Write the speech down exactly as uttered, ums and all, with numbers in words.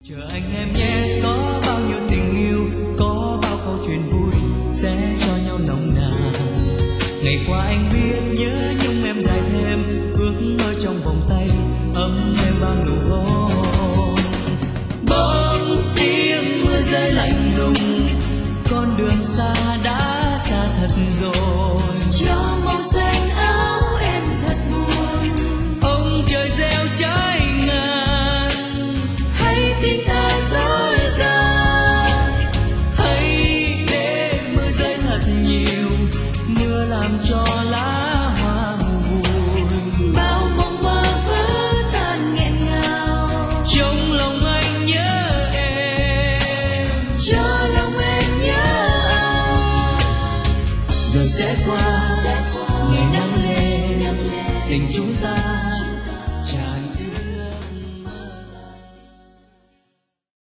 Chờ anh em nhé, có bao nhiêu tình yêu, có bao câu chuyện vui sẽ cho nhau nồng nàn. Ngày qua anh biết nhớ nhung em dài thêm, ước mơ trong vòng tay ấm êm bao nụ hôn. Bỗng tiếng mưa rơi lạnh lùng, con đường xa đã xa thật rồi. Cho màu xanh áo em thật buồn, Ông trời gieo trái ngàn, hay tình ta dối gian. hãy để mưa rơi thật nhiều, mưa làm cho lá hoa vùi. Bao mộng mơ vỡ tan nghẹn ngào, Trong lòng anh nhớ em, cho lòng em nhớ anh. giờ sẽ qua, Sẽ qua ngày nắng lên, nắng lên, tình chúng ta